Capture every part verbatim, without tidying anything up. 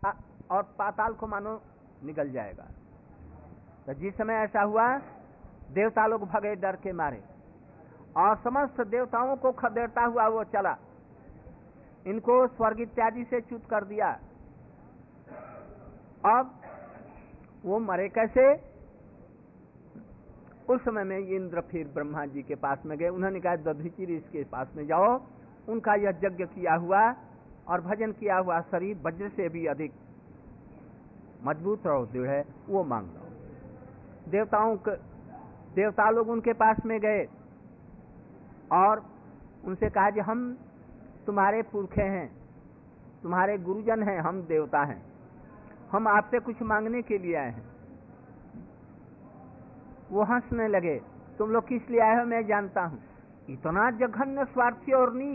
और पाताल को मानो निगल जाएगा। तो जिस समय ऐसा हुआ, देवता लोग भगे डर के मारे, और समस्त देवताओं को खदेड़ता हुआ वो चला, इनको स्वर्ग इत्यादि से च्युत कर दिया। अब वो मरे कैसे? उस समय में इंद्र फिर ब्रह्मा जी के पास में गए। उन्होंने कहा दधीचि इसके पास में जाओ, उनका यह यज्ञ किया हुआ और भजन किया हुआ शरीर वज्र से भी अधिक मजबूत और दृढ़ है, वो मांग लो। देवताओं के देवता लोग उनके पास में गए और उनसे कहा कि हम तुम्हारे पुरखे हैं, तुम्हारे गुरुजन हैं, हम देवता हैं, हम आपसे कुछ मांगने के लिए आए हैं। वो हंसने लगे, तुम लोग किस लिए आए हो मैं जानता हूं, इतना जघन्य स्वार्थी और नीच,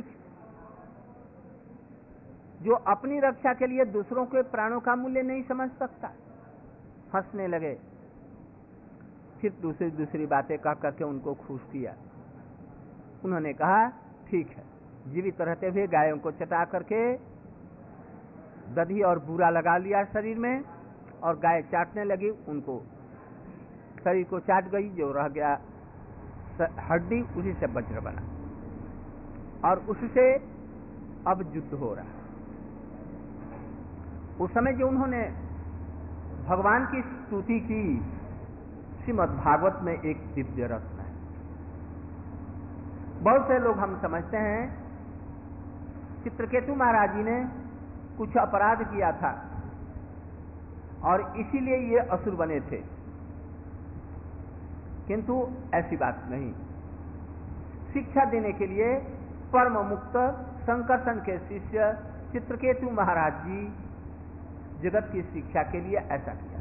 जो अपनी रक्षा के लिए दूसरों के प्राणों का मूल्य नहीं समझ सकता। हंसने लगे। फिर दूसरी दूसरी बातें कह करके उनको खुश किया। उन्होंने कहा ठीक है, जीवित रहते हुए गायों को चटा करके दधी और बूरा लगा लिया शरीर में, और गाय चाटने लगी, उनको शरीर को चाट गई, जो रह गया हड्डी उसी से वज्र बना, और उससे अब युद्ध हो रहा है। उस समय जो उन्होंने भगवान की स्तुति की, श्रीमद् भागवत में एक दिव्य रत्न है। बहुत से लोग हम समझते हैं चित्रकेतु महाराज जी ने कुछ अपराध किया था और इसीलिए ये असुर बने थे, किंतु ऐसी बात नहीं। शिक्षा देने के लिए परम मुक्त संकर्षण के शिष्य चित्रकेतु महाराज जी जगत की शिक्षा के लिए ऐसा किया।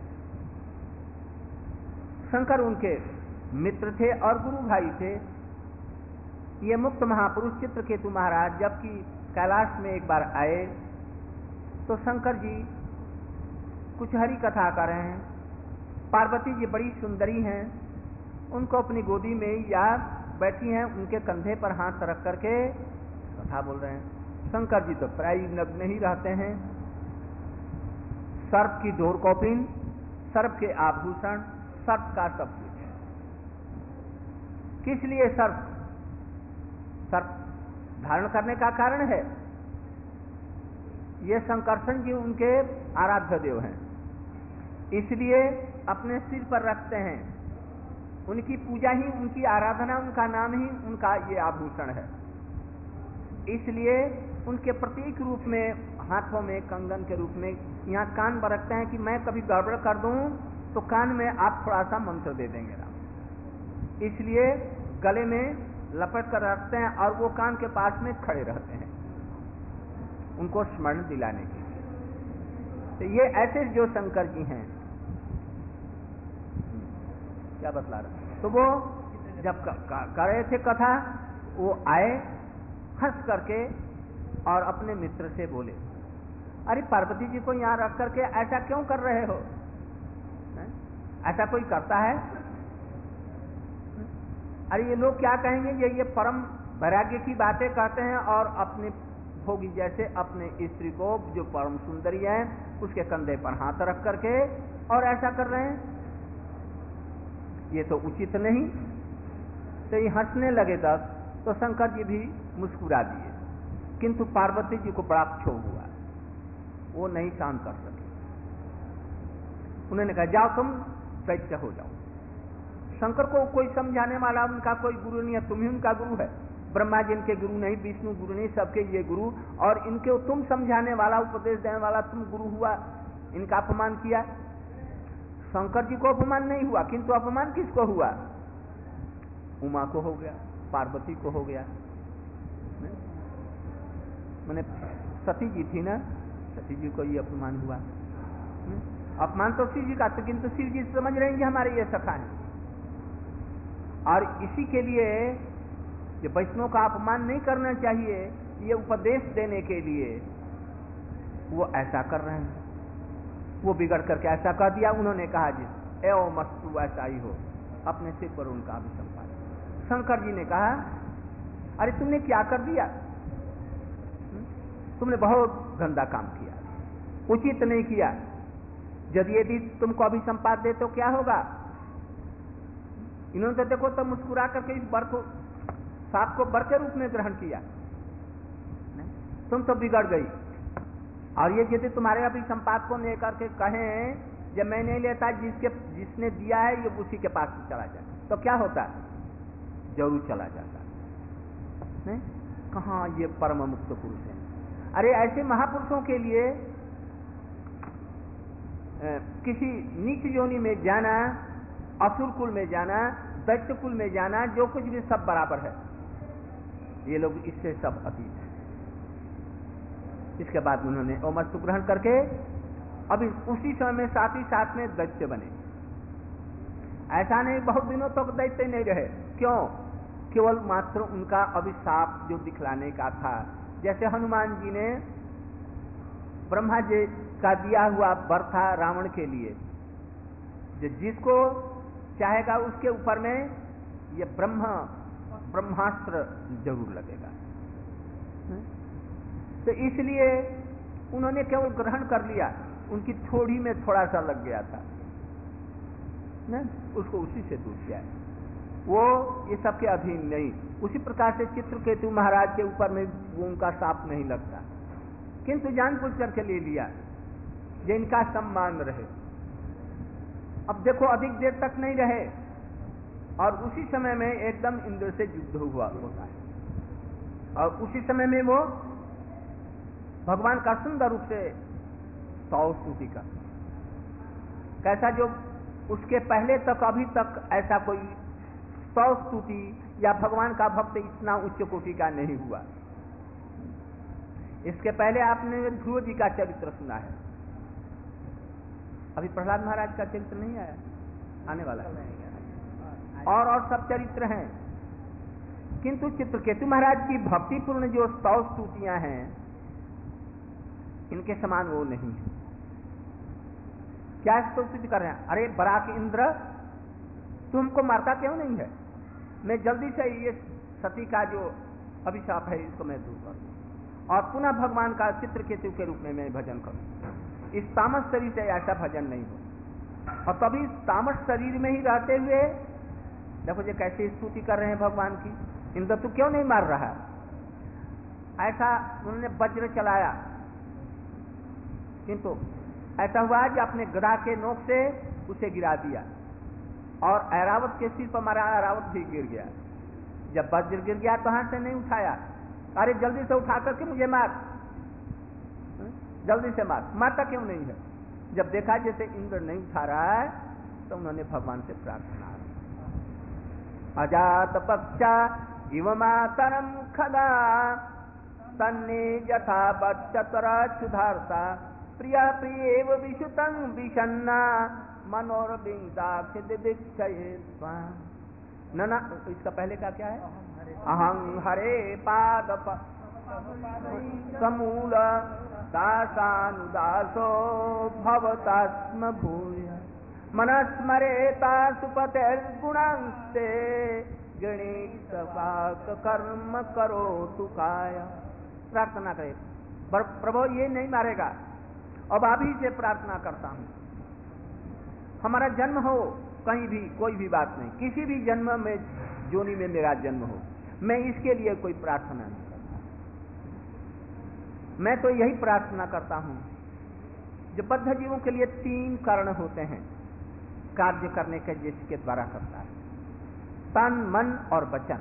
शंकर उनके मित्र थे और गुरु भाई थे। ये मुक्त महापुरुष चित्रकेतु महाराज जबकि कैलाश में एक बार आए तो शंकर जी कुछ हरि कथा कर रहे हैं। पार्वती जी बड़ी सुंदरी हैं, उनको अपनी गोदी में या बैठी हैं, उनके कंधे पर हाथ रख करके कथा बोल रहे हैं। शंकर जी तो प्राय नग्न ही रहते हैं। सर्प की डोर कौपिन, सर्प के आभूषण, सर्प का सब कुछ। किस लिए सर्प सर्प धारण करने का कारण है, ये शंकरसन जी उनके आराध्य देव हैं, इसलिए अपने सिर पर रखते हैं। उनकी पूजा ही, उनकी आराधना, उनका नाम ही उनका ये आभूषण है। इसलिए उनके प्रतीक रूप में हाथों में कंगन के रूप में यहाँ कान पर रखते हैं कि मैं कभी गड़बड़ कर दूं तो कान में आप थोड़ा सा मंत्र दे देंगे राम। इसलिए गले में लपेट कर रखते हैं और वो कान के पास में खड़े रहते हैं उनको स्मरण दिलाने के लिए। तो ये ऐसे जो शंकर जी हैं, क्या बतला रहे, तो वो जब कर रहे थे कथा, वो आए हंस करके और अपने मित्र से बोले, अरे पार्वती जी को यहाँ रख करके ऐसा क्यों कर रहे हो? ऐसा कोई करता है? अरे ये लोग क्या कहेंगे, ये ये परम वैराग्य की बातें कहते हैं और अपने भोगी जैसे अपने स्त्री को जो परम सुंदरी है उसके कंधे पर हाथ रख करके और ऐसा कर रहे हैं, ये तो उचित नहीं। तो ये हंसने लगे तब तो शंकर जी भी मुस्कुरा दिए, किंतु पार्वती जी को बड़ा क्षोभ हुआ, वो नहीं शांत कर सके। उन्होंने कहा जाओ तुम दैत्य हो जाओ। शंकर को कोई समझाने वाला उनका कोई गुरु नहीं है, तुम ही उनका गुरु है। ब्रह्मा जी इनके गुरु नहीं, विष्णु गुरु नहीं, सबके ये गुरु, और इनके तुम समझाने वाला, उपदेश देने वाला तुम गुरु हुआ, इनका अपमान किया। शंकर जी को अपमान नहीं हुआ, किंतु अपमान किसको हुआ? उमा को हो गया, पार्वती को हो गया। मैंने सती जी थी ना, सती जी को ये अपमान हुआ। अपमान तो शिव जी का, तो किंतु शिव जी समझ रहे हैं कि हमारे ये सखा है, और इसी के लिए ये वैष्णव का अपमान नहीं करना चाहिए, ये उपदेश देने के लिए वो ऐसा कर रहे हैं। वो बिगड़ करके ऐसा कर दिया। उन्होंने कहा जी एवं मस्तु ऐसा ही हो, अपने सिर पर उनका अभिसंपादन। शंकर जी ने कहा अरे तुमने क्या कर दिया, तुमने बहुत गंदा काम किया। उचित नहीं किया। यदि यदि तुमको अभिसंपात दे तो क्या होगा? इन्होंने तो देखो तो मुस्कुरा करके इस वर को साप को वर के रूप में ग्रहण किया, तुम तो बिगड़ गई। और ये यदि तुम्हारे अभिसंपात को लेकर के कहें जब मैं नहीं लेता, जिसके जिसने दिया है ये उसी के पास चला जाए, तो क्या होता? जरूर चला जाता। नहीं, कहाँ ये परम मुक्त पुरुष है। अरे ऐसे महापुरुषों के लिए ए, किसी नीच योनि में जाना, असुर कुल में जाना, दैत्य कुल में जाना, जो कुछ भी सब बराबर है। ये लोग इससे सब अतीत है। इसके बाद उन्होंने ओमस्तु ग्रहण करके अभी उसी समय में साथ ही साथ में दैत्य बने। ऐसा नहीं बहुत दिनों तक तो दैत्य नहीं रहे। क्यों? केवल मात्र उनका अभिशाप जो दिखलाने का था। जैसे हनुमान जी ने ब्रह्मा जी का दिया हुआ वर था रावण के लिए, जिसको चाहेगा उसके ऊपर में ये ब्रह्म ब्रह्मास्त्र जरूर लगेगा। तो इसलिए उन्होंने केवल ग्रहण कर लिया, उनकी थोड़ी में थोड़ा सा लग गया था ना, उसको उसी से दूर किया। वो ये सबके अधीन नहीं। उसी प्रकार से चित्रकेतु महाराज के ऊपर में वो उनका साप नहीं लगता, किंतु जानबूझ करके ले लिया जिनका सम्मान रहे। अब देखो अधिक देर तक नहीं रहे और उसी समय में एकदम इंद्र से युद्ध हुआ होता है और उसी समय में वो भगवान का सुंदर रूप से स्तव स्तुति का कैसा, जो उसके पहले तक अभी तक ऐसा कोई स्तव स्तुति या भगवान का भक्त इतना उच्च कोटि का नहीं हुआ। इसके पहले आपने ध्रुव जी का चरित्र सुना है, अभी प्रहलाद महाराज का चरित्र नहीं आया, आने वाला है। और और सब चरित्र हैं, किंतु चित्रकेतु महाराज की भक्तिपूर्ण जो स्तव स्तुतियां हैं इनके समान वो नहीं है। क्या स्तुति कर रहे हैं? अरे बराक इंद्र तुमको मारता क्यों नहीं है? मैं जल्दी से ये सती का जो अभिशाप है इसको मैं दूर करूं और पुनः भगवान का चित्रकेतु के रूप में मैं भजन करूं। इस तामस शरीर से ऐसा भजन नहीं हो। और तभी तामस शरीर में ही रहते हुए देखो ये कैसे स्तुति कर रहे हैं भगवान की। इंद्र तू क्यों नहीं मार रहा? ऐसा उन्होंने वज्र चलाया, किंतु ऐसा हुआ कि अपने गदा के नोक से उसे गिरा दिया और ऐरावत के सिर पर मारा, ऐरावत भी गिर गया। जब वज्र गिर गया तो हाथ से नहीं उठाया, अरे जल्दी से उठा करके मुझे मार, जल्दी से मार। मारता क्यों नहीं है? जब देखा जैसे इंद्र नहीं उठा रहा है तो उन्होंने भगवान से प्रार्थना, अजात पक्षा इव मातरम खगा तन्ने यथा बच्चतर क्षुधार्ता प्रिया प्रियेव विशुतं विषन्ना मनोरविंदाक्ष दिदीक्षये स्वाम। न ना इसका पहले का क्या है? अहं हरे पाद समूल दासानुदासो भवतास्म भूय मनस्मरेता सुपतेर्गुणांस्ते गणेश वाक कर्म करो तुकाय। प्रार्थना करे, प्रभु ये नहीं मारेगा, अब अभी से प्रार्थना करता हूं हमारा जन्म हो कहीं भी, कोई भी बात नहीं, किसी भी जन्म में जोनी में मेरा जन्म हो, मैं इसके लिए कोई प्रार्थना नहीं करता। मैं तो यही प्रार्थना करता हूं जो बद्ध जीवों के लिए तीन कारण होते हैं कार्य करने के, जिसके द्वारा करता है तन मन और वचन।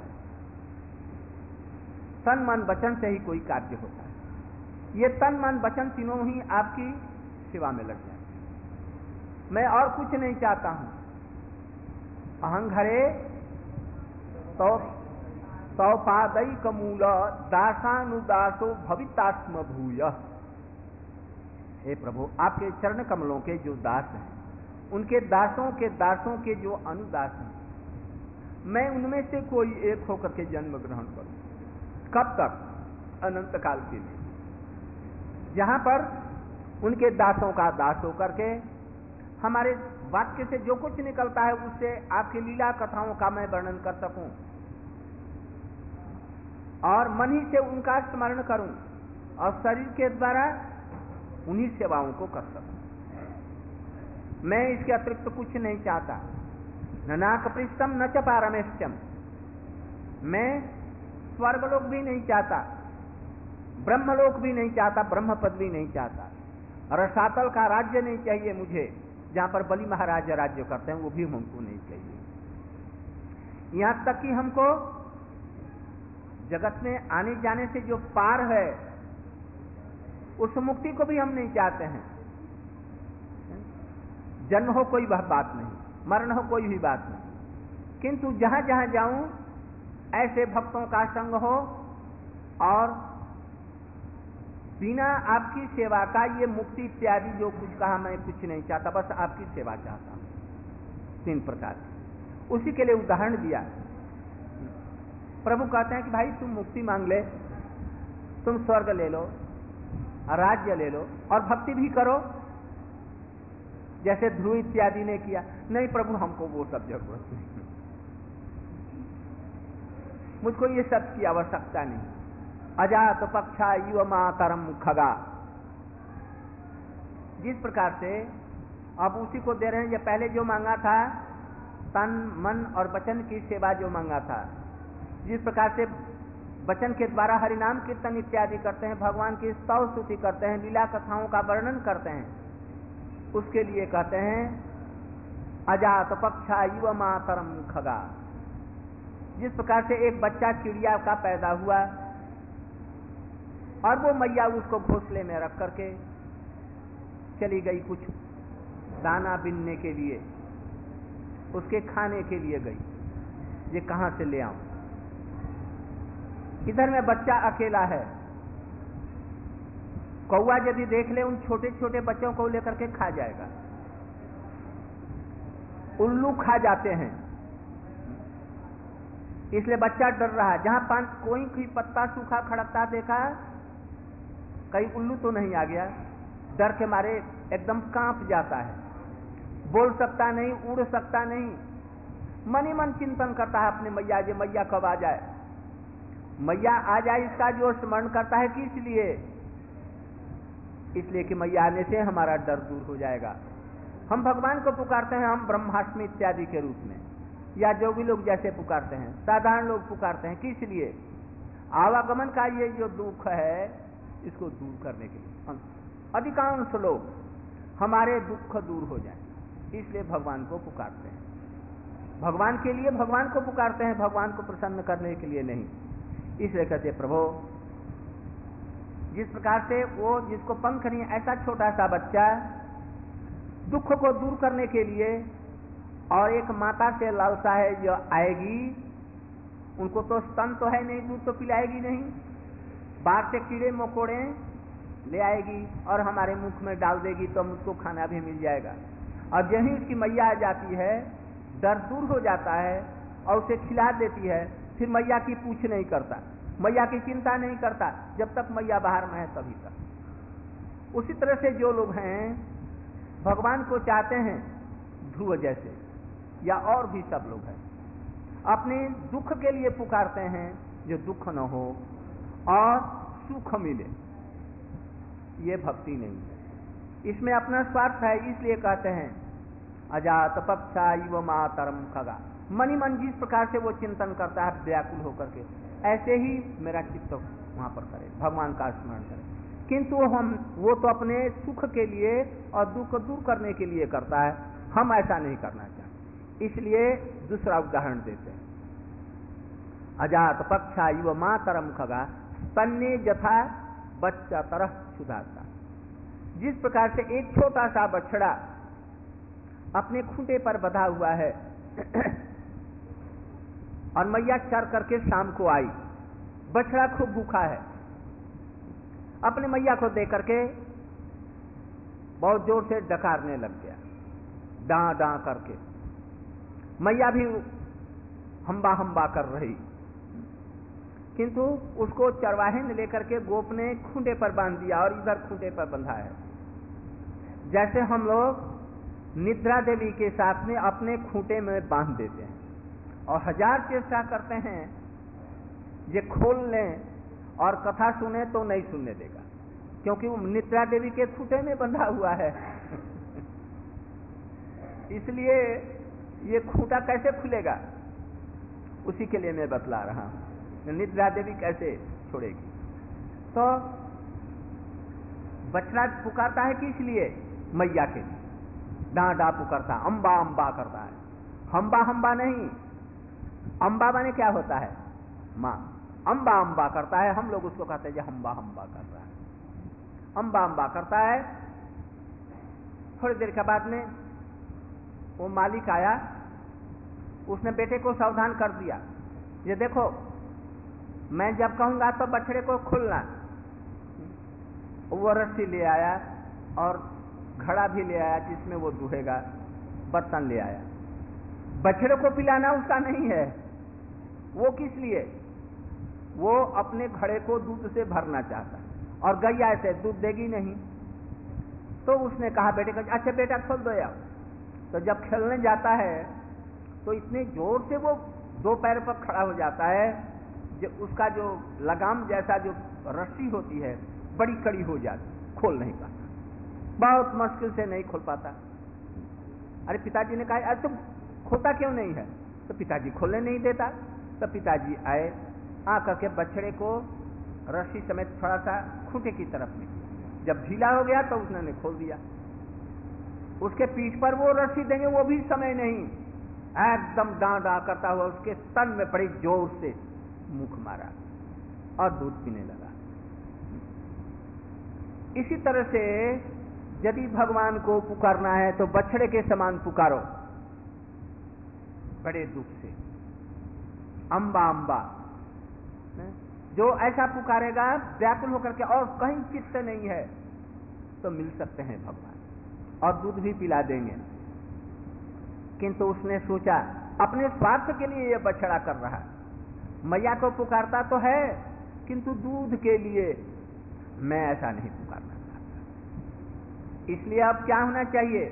तन मन वचन से ही कोई कार्य होता है। ये तन मन वचन तीनों ही आपकी सेवा में लग जाए। मैं और कुछ नहीं चाहता हूं। अहंघरे तो तो पादई कमूल दासानुदासो भवितास्म भूय। हे प्रभु, आपके चरण कमलों के जो दास हैं, उनके दासों के दासों के जो अनुदास हैं, मैं उनमें से कोई एक होकर के जन्म ग्रहण करूं। कब तक? अनंत काल के लिए। जहां पर उनके दासों का दास होकर के हमारे वाक्य से जो कुछ निकलता है उससे आपकी लीला कथाओं का मैं वर्णन कर सकूं और मन ही से उनका स्मरण करूं और शरीर के द्वारा उन्हीं सेवाओं को कर सकूं। मैं इसके अतिरिक्त तो कुछ नहीं चाहता। न नाकपृष्ठम न च पारमेष्टम, मैं स्वर्गलोक भी नहीं चाहता, ब्रह्मलोक भी नहीं चाहता, ब्रह्म पद भी नहीं चाहता, रसातल का राज्य नहीं चाहिए मुझे, जहां पर बलि महाराज राज्य करते हैं वो भी हमको नहीं चाहिए। यहां तक कि हमको जगत में आने जाने से जो पार है उस मुक्ति को भी हम नहीं चाहते हैं। जन्म हो कोई वह बात नहीं, मरण हो कोई भी बात नहीं, किंतु जहां जहां जाऊं ऐसे भक्तों का संग हो और बिना आपकी सेवा का ये मुक्ति इत्यादि जो कुछ कहा मैं कुछ नहीं चाहता, बस आपकी सेवा चाहता हूं। तीन प्रकार उसी के लिए उदाहरण दिया। प्रभु कहते हैं कि भाई तुम मुक्ति मांग ले, तुम स्वर्ग ले लो, राज्य ले लो और भक्ति भी करो जैसे ध्रुव इत्यादि ने किया। नहीं प्रभु हमको वो सब जरूरत नहीं, मुझको ये सब की आवश्यकता नहीं। अजात पक्षा युव मातरम खगा, जिस प्रकार से अब उसी को दे रहे हैं। ये पहले जो मांगा था तन मन और वचन की सेवा जो मांगा था, जिस प्रकार से वचन के द्वारा हरिनाम कीर्तन इत्यादि करते हैं, भगवान की स्तव स्तुति करते हैं, लीला कथाओं का वर्णन करते हैं, उसके लिए कहते हैं अजात पक्षा युव मातरम खगा। जिस प्रकार से एक बच्चा चिड़िया का पैदा हुआ और वो मैया उसको घोंसले में रख करके चली गई, कुछ दाना बिनने के लिए, उसके खाने के लिए गई, ये कहां से ले आऊं। इधर में बच्चा अकेला है, कौवा यदि देख ले उन छोटे छोटे बच्चों को लेकर के खा जाएगा, उल्लू खा जाते हैं, इसलिए बच्चा डर रहा है। जहां पान कोई कोई पत्ता सूखा खड़कता देखा, कहीं उल्लू तो नहीं आ गया, डर के मारे एकदम कांप जाता है, बोल सकता नहीं, उड़ सकता नहीं, मन ही मन चिंतन करता है अपने मैया, जे मैया कब आ जाए, मैया आ जाए, इसका जो स्मरण करता है। किस लिए? इसलिए कि मैया आने से हमारा डर दूर हो जाएगा। हम भगवान को पुकारते हैं, हम ब्रह्माष्टमी इत्यादि के रूप में, या जो भी लोग जैसे पुकारते हैं, साधारण लोग पुकारते हैं, किस लिए? आवागमन का ये जो दुख है इसको दूर करने के लिए। अधिकांश लोग हमारे दुख दूर हो जाए इसलिए भगवान को पुकारते हैं, भगवान के लिए भगवान को पुकारते हैं, भगवान को प्रसन्न करने के लिए नहीं। इसलिए कहते प्रभु, जिस प्रकार से वो जिसको पंख नहीं, ऐसा छोटा सा बच्चा दुख को दूर करने के लिए, और एक माता से लालसा है जो आएगी, उनको तो स्तन तो है नहीं, दूध तो पिलाएगी नहीं, बाहर से कीड़े मकोड़े ले आएगी और हमारे मुख में डाल देगी तो मुझको खाना भी मिल जाएगा। और यही उसकी मैया आ जाती है, डर दूर हो जाता है और उसे खिला देती है, फिर मैया की पूछ नहीं करता, मैया की चिंता नहीं करता, जब तक मैया बाहर में है तभी तक। उसी तरह से जो लोग हैं भगवान को चाहते हैं, ध्रुव जैसे या और भी सब लोग हैं, अपने दुख के लिए पुकारते हैं, जो दुख न हो और सुख मिले, ये भक्ति नहीं है, इसमें अपना स्वार्थ है। इसलिए कहते हैं अजात पक्षा इव मातरम खगा। मनी मन जिस प्रकार से वो चिंतन करता है व्याकुल होकर के, ऐसे ही मेरा चित्त वहां पर करे, भगवान का स्मरण करे। किंतु हम वो तो अपने सुख के लिए और दुख दूर करने के लिए करता है, हम ऐसा नहीं करना चाहते। इसलिए दूसरा उदाहरण देते हैं, अजात पक्षा इव मातरम खगा स्तन्य जथा बच्चा तरह सुधारता। जिस प्रकार से एक छोटा सा बछड़ा अपने खूंटे पर बंधा हुआ है और मैया चर करके शाम को आई, बछड़ा खूब भूखा है, अपने मैया को देख करके बहुत जोर से डकारने लग गया, डां डां करके। मैया भी हम्बा हम्बा कर रही, किंतु उसको चरवाहे ने लेकर के गोप ने खूंटे पर बांध दिया और इधर खूंटे पर बंधा है। जैसे हम लोग निद्रा देवी के साथ में अपने खूंटे में बांध देते हैं और हजार चेष्टा करते हैं ये खोल लें और कथा सुने तो नहीं सुनने देगा, क्योंकि वो निद्रा देवी के खूंटे में बंधा हुआ है। इसलिए ये खूंटा कैसे खुलेगा, उसी के लिए मैं बतला रहा हूं, निद्रा देवी कैसे छोड़ेगी। तो बछड़ा पुकारता है कि इसलिए मैया के लिए, डा डा पुकारता, अम्बा अम्बा करता है, हम्बा हम्बा नहीं। अम्बा माने क्या होता है, माँ। अम्बा अम्बा करता है, हम लोग उसको कहते हैं जो हम्बा हम्बा कर रहा है। अम्बा अम्बा करता है। थोड़ी देर के बाद में वो मालिक आया, उसने बेटे को सावधान कर दिया, ये देखो मैं जब कहूंगा तो बछड़े को खोलना। वो रस्सी ले आया और घड़ा भी ले आया जिसमें वो दूहेगा, बर्तन ले आया। बछड़े को पिलाना उसका नहीं है, वो किस लिए, वो अपने घड़े को दूध से भरना चाहता है, और गैया ऐसे दूध देगी नहीं। तो उसने कहा बेटे को, अच्छा बेटा खोल दो यार। तो जब खेलने जाता है तो इतने जोर से वो दो पैर पर खड़ा हो जाता है, जो उसका जो लगाम जैसा जो रस्सी होती है बड़ी कड़ी हो जाती, खोल नहीं पाता, बहुत मुश्किल से नहीं खोल पाता। अरे पिताजी ने कहा, अरे तुम खोलता क्यों नहीं है? तो पिताजी खोलने नहीं देता। तो पिताजी आए, आकर के बछड़े को रस्सी समेत थोड़ा सा खूंटे की तरफ में, जब ढीला हो गया तो उसने खोल दिया। उसके पीठ पर वो रस्सी देंगे, वो भी समय नहीं, एकदम डां डां करता हुआ उसके तन में बड़ी जोर से मुख मारा और दूध पीने लगा। इसी तरह से यदि भगवान को पुकारना है तो बछड़े के समान पुकारो, बड़े दुख से, अम्बा अम्बा। जो ऐसा पुकारेगा व्याकुल होकर के, और कहीं चित्त नहीं है, तो मिल सकते हैं भगवान और दूध भी पिला देंगे। किंतु उसने सोचा अपने स्वार्थ के लिए यह बछड़ा कर रहा है, मैया को पुकारता तो है किंतु दूध के लिए, मैं ऐसा नहीं पुकारना चाहता। इसलिए अब क्या होना चाहिए,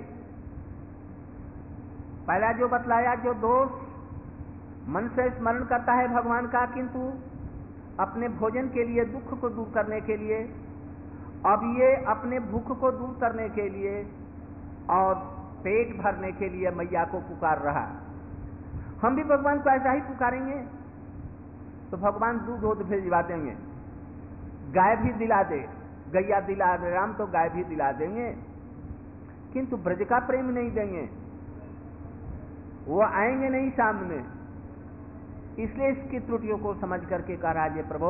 पहला जो बतलाया, जो दोष मन से स्मरण करता है भगवान का किंतु अपने भोजन के लिए, दुख को दूर करने के लिए, अब ये अपने भूख को दूर करने के लिए और पेट भरने के लिए मैया को पुकार रहा। हम भी भगवान को ऐसा ही पुकारेंगे तो भगवान दूध दूध भिजवा देंगे, गाय भी दिला दे, गैया दिला दे राम तो गाय भी दिला देंगे, किंतु ब्रज का प्रेम नहीं देंगे, वो आएंगे नहीं सामने। इसलिए इसकी त्रुटियों को समझ करके कह रहा है, प्रभु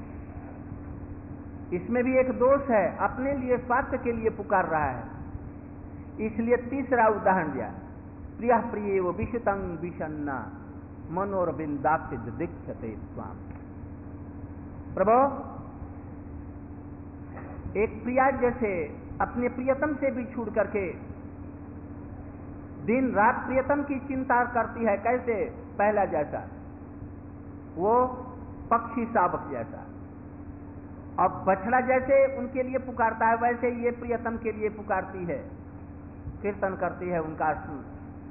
इसमें भी एक दोष है, अपने लिए स्वार्थ के लिए पुकार रहा है। इसलिए तीसरा उदाहरण दिया, प्रिय प्रिय वो विषतंग विषन्ना मनोरविंदाक्ष दीक्षते स्वाम। प्रभु एक प्रिया जैसे अपने प्रियतम से भी छूट करके दिन रात प्रियतम की चिंता करती है, कैसे, पहला जैसा, वो पक्षी शावक जैसा। अब बछड़ा जैसे उनके लिए पुकारता है, वैसे ये प्रियतम के लिए पुकारती है, कीर्तन करती है उनका सुन।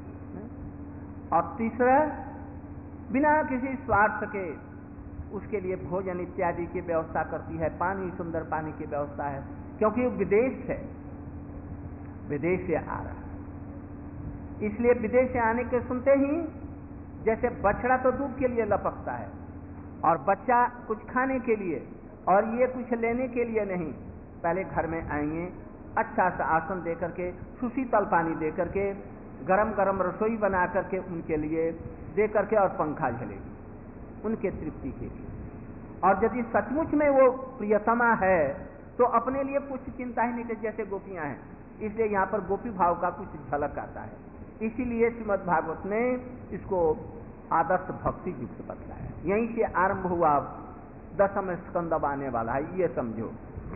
और तीसरा, बिना किसी स्वार्थ के उसके लिए भोजन इत्यादि की व्यवस्था करती है, पानी, सुंदर पानी की व्यवस्था है, क्योंकि वो विदेश है, विदेश से आ रहा है। इसलिए विदेश से आने के सुनते ही, जैसे बछड़ा तो दूध के लिए लपकता है और बच्चा कुछ खाने के लिए, और ये कुछ लेने के लिए नहीं, पहले घर में आएंगे, अच्छा सा आसन दे करके, सुशीतल पानी दे करके, गरम गरम रसोई बना करके उनके लिए दे करके, और पंखा झलेगी उनके तृप्ति के लिए। और यदि सचमुच में वो प्रियतमा है तो अपने लिए कुछ चिंता ही नहीं करती, जैसे गोपियां हैं। इसलिए यहाँ पर गोपी भाव का कुछ झलक आता है। इसीलिए श्रीमद् भागवत ने इसको आदर्श भक्ति युक्त बतलाया। यहीं से आरंभ हुआ, दसम स्कंद आने वाला है, ये समझो।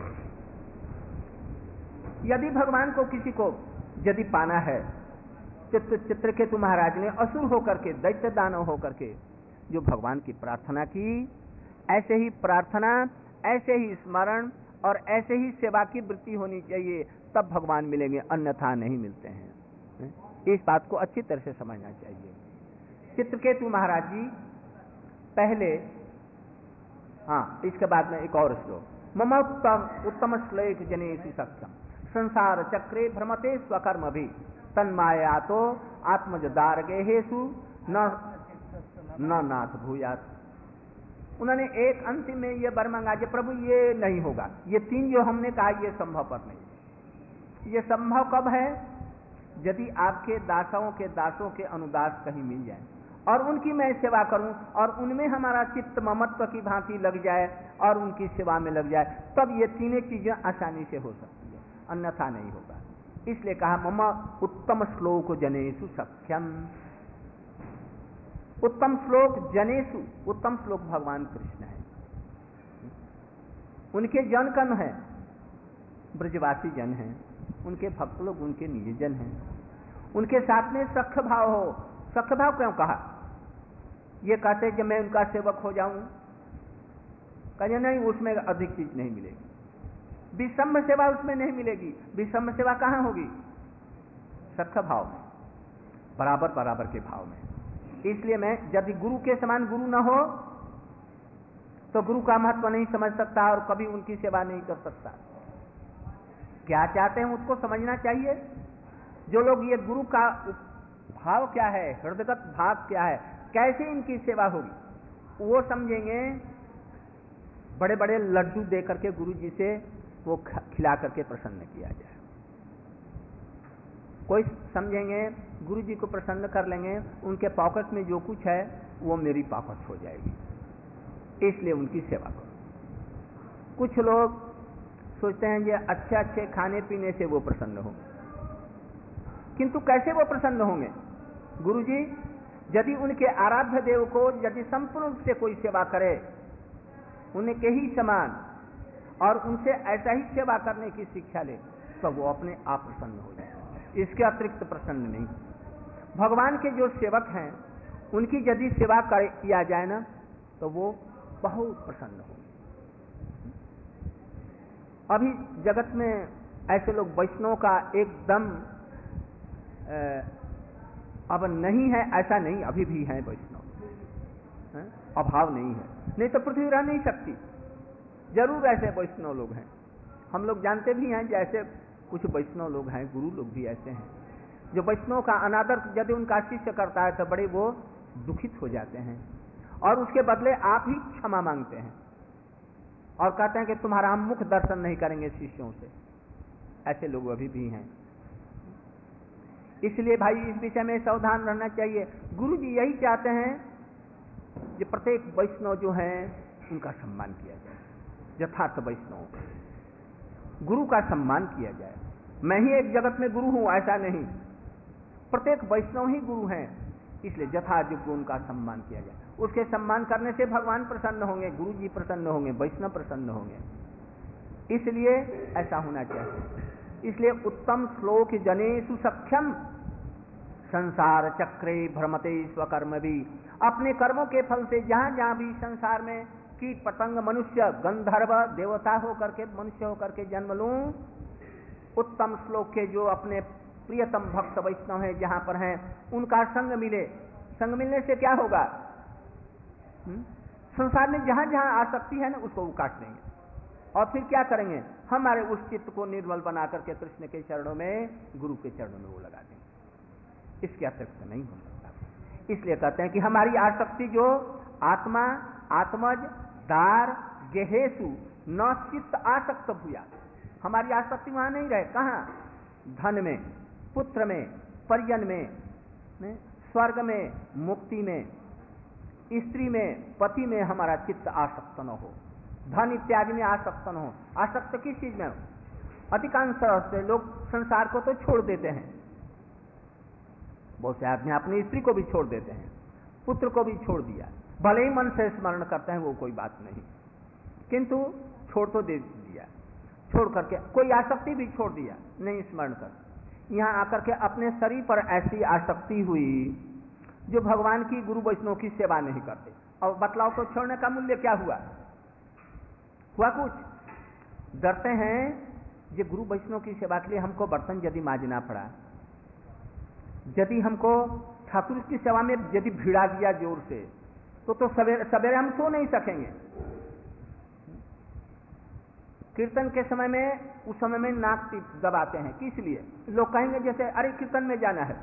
यदि भगवान को किसी को यदि पाना है, चित्र चित्रकेतु महाराज ने असुर होकर के, दैत्य दानव होकर के जो भगवान की प्रार्थना की, ऐसे ही प्रार्थना, ऐसे ही स्मरण और ऐसे ही सेवा की वृत्ति होनी चाहिए, तब भगवान मिलेंगे, अन्यथा नहीं मिलते हैं। इस बात को अच्छी तरह से समझना चाहिए। चित्रकेतु महाराज जी पहले, हाँ इसके बाद में एक और श्लोक, मम उत्तम उत्तम श्लोक जनेषु सख्यम संसार चक्रे भ्रमते स्वकर्म भी तन्माया तो आत्मज दार्गेहेषु न न नाथ भूयात। उन्होंने एक अंतिम में ये वर मांगा कि प्रभु ये नहीं होगा, ये तीन जो हमने कहा ये संभव पर नहीं। ये संभव कब है? यदि आपके दासों के दासों के अनुदास कहीं मिल जाए और उनकी मैं सेवा करूं और उनमें हमारा चित्त ममत्व की भांति लग जाए और उनकी सेवा में लग जाए, तब ये तीनों चीजें आसानी से हो सकती है, अन्यथा नहीं होगा। इसलिए कहा मम उत्तम श्लोक जनेषु सख्यम। उत्तम श्लोक जनेषु, उत्तम श्लोक भगवान कृष्ण है, उनके जन कन है, ब्रजवासी जन हैं, उनके भक्त लोग उनके निजजन हैं, उनके साथ में सख्य भाव हो। सख्य भाव क्यों कहा? ये कहते कि मैं उनका सेवक हो जाऊं, कहे नहीं उसमें अधिक चीज नहीं मिलेगी, विषम सेवा उसमें नहीं मिलेगी। विषम सेवा कहां होगी? सख्य भाव में, बराबर बराबर के भाव में। इसलिए मैं यदि गुरु के समान गुरु न हो तो गुरु का महत्व नहीं समझ सकता और कभी उनकी सेवा नहीं कर सकता। क्या चाहते हैं उसको समझना चाहिए। जो लोग ये गुरु का भाव क्या है, हृदयगत भाव क्या है, कैसे इनकी सेवा होगी, वो समझेंगे। बड़े बड़े लड्डू दे करके गुरु जी से वो खिला करके प्रसन्न किया जाए। कोई समझेंगे गुरु जी को प्रसन्न कर लेंगे, उनके पॉकेट में जो कुछ है वो मेरी पॉकेट हो जाएगी, इसलिए उनकी सेवा करो। कुछ लोग सोचते हैं कि अच्छे अच्छे खाने पीने से वो प्रसन्न होंगे, किंतु कैसे वो प्रसन्न होंगे? गुरु जी यदि उनके आराध्य देव को यदि संपूर्ण रूप से कोई सेवा करे, उनके ही समान, और उनसे ऐसा ही सेवा करने की शिक्षा ले, तो वो अपने आप प्रसन्न हो जाए, इसके अतिरिक्त प्रसन्न नहीं। भगवान के जो सेवक हैं उनकी यदि सेवा किया जाए ना तो वो बहुत प्रसन्न हो। अभी जगत में ऐसे लोग वैष्णव का एकदम अब नहीं है, ऐसा नहीं, अभी भी है वैष्णव, अभाव नहीं है, नहीं तो पृथ्वी रह नहीं सकती। जरूर ऐसे वैष्णव लोग हैं, हम लोग जानते भी हैं। जैसे कुछ वैष्णव लोग हैं, गुरु लोग भी ऐसे हैं जो वैष्णव का अनादर यदि उनका शिष्य करता है तो बड़े वो दुखित हो जाते हैं और उसके बदले आप ही क्षमा मांगते हैं और कहते हैं कि तुम्हारा हम मुख दर्शन नहीं करेंगे शिष्यों से। ऐसे लोग अभी भी हैं। इसलिए भाई इस विषय में सावधान रहना चाहिए। गुरु जी यही चाहते हैं कि प्रत्येक वैष्णव जो है उनका सम्मान किया जाए, यथार्थ वैष्णव गुरु का सम्मान किया जाए। मैं ही एक जगत में गुरु हूं ऐसा नहीं, प्रत्येक वैष्णव ही गुरु हैं, इसलिए यथायोग्य उनका सम्मान किया जाए। उसके सम्मान करने से भगवान प्रसन्न होंगे, गुरु जी प्रसन्न होंगे, वैष्णव प्रसन्न होंगे, इसलिए ऐसा होना चाहिए। इसलिए उत्तम श्लोक जनेषु सख्यम संसार चक्रे भ्रमते स्वकर्म भी। अपने कर्मों के फल से जहां जहां भी संसार में कीट पतंग मनुष्य गंधर्व देवता होकर के मनुष्य होकर के जन्म लूं, उत्तम श्लोक के जो अपने प्रियतम भक्त वैष्णव हैं जहां पर हैं उनका संग मिले। संग मिलने से क्या होगा? हुँ? संसार में जहां जहां आसक्ति है ना उसको वो काट देंगे और फिर क्या करेंगे? हमारे उस चित्त को निर्मल बना करके कृष्ण के चरणों में, गुरु के चरणों में वो लगा देंगे। इसके अतिरिक्त नहीं हो सकता। इसलिए कहते हैं कि हमारी आसक्ति जो आत्मा आत्मज दार गेहेसु न चित्त आसक्त भूया, हमारी आसक्ति वहां नहीं रहे। कहां? धन में, पुत्र में, परिजन में, में स्वर्ग में, मुक्ति में, स्त्री में, पति में हमारा चित्त आसक्त न हो, धन इत्यादि में आसक्त न हो। आसक्त किस चीज में? अधिकांश से लोग संसार को तो छोड़ देते हैं, बहुत से आदमी अपनी स्त्री को भी छोड़ देते हैं, पुत्र को भी छोड़ दिया, भले ही मन से स्मरण करते हैं वो कोई बात नहीं, किंतु छोड़ तो दे दिया। छोड़ करके कोई आसक्ति भी छोड़ दिया, नहीं स्मरण कर, यहां आकर के अपने शरीर पर ऐसी आसक्ति हुई जो भगवान की गुरु वैष्णव की सेवा नहीं करते। और बतलाओ तो छोड़ने का मूल्य क्या हुआ? हुआ कुछ? डरते हैं ये गुरु वैष्णव की सेवा के लिए हमको बर्तन यदि मांजना पड़ा, यदि हमको ठाकुर की सेवा में यदि भिड़ा दिया जोर से तो तो सवेरे सवेरे हम सो नहीं सकेंगे। कीर्तन के समय में, उस समय में नाक दबाते हैं। किस लिए? लोग कहेंगे जैसे अरे कीर्तन में जाना है,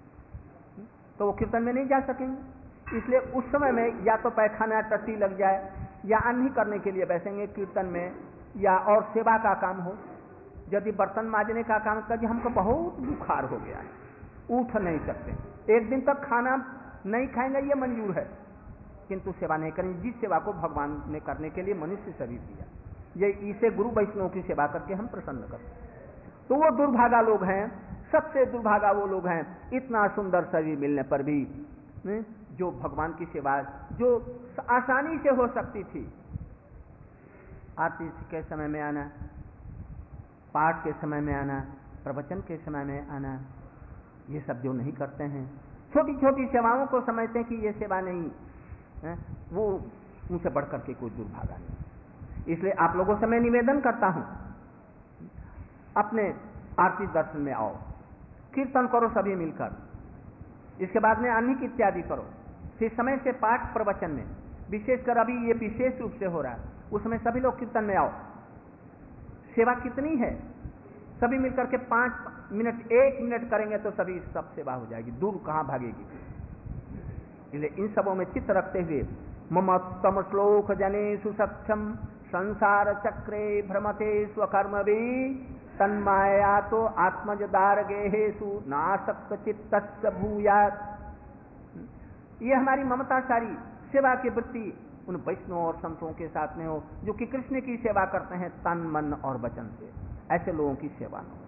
तो वो कीर्तन में नहीं जा सकेंगे। इसलिए उस समय में या तो पैखाना टट्टी लग जाए या अन्य करने के लिए बैठेंगे कीर्तन में, या और सेवा का काम हो। यदि बर्तन मांजने का काम कर, हमको बहुत बुखार हो गया है, उठ नहीं सकते, एक दिन तक खाना नहीं खाएंगे, ये मंजूर है, किंतु सेवा नहीं करेंगे। जिस सेवा को भगवान ने करने के लिए मनुष्य शरीर दिया, ये इसे गुरु वैष्णव की सेवा करके हम प्रसन्न करते। तो वो दुर्भागा लोग हैं, सबसे दुर्भागा वो लोग हैं, इतना सुंदर शरीर मिलने पर भी जो भगवान की सेवा जो आसानी से हो सकती थी, आरती के समय में आना, पाठ के समय में आना, प्रवचन के समय में आना, ये सब जो नहीं करते हैं, छोटी छोटी सेवाओं को समझते हैं कि ये सेवा नहीं है, वो उनसे बढ़कर के कोई दुर्भागा नहीं। इसलिए आप लोगों से मैं निवेदन करता हूं, अपने आरती दर्शन में आओ, कीर्तन करो सभी मिलकर, इसके बाद में अन्य इत्यादि करो, फिर समय से पाठ प्रवचन में, विशेषकर अभी ये विशेष रूप से हो रहा है, उस समय सभी लोग कीर्तन में आओ। सेवा कितनी है, सभी मिलकर के पांच मिनट एक मिनट करेंगे तो सभी सब सेवा हो जाएगी, दूर कहां भागेगी। इसलिए इन सबों में चित्त रखते हुए ममत्तम श्लोक जनेषु सक्षम संसार चक्रे भ्रमते स्वकर्म भी तन्माया तो आत्मज दारगेहेषु नासक्त चित्तस्य भूयात्। ये हमारी ममता सारी सेवा की वृत्ति उन वैष्णव और संतों के साथ में हो जो कि कृष्ण की सेवा करते हैं तन मन और वचन से, ऐसे लोगों की सेवा न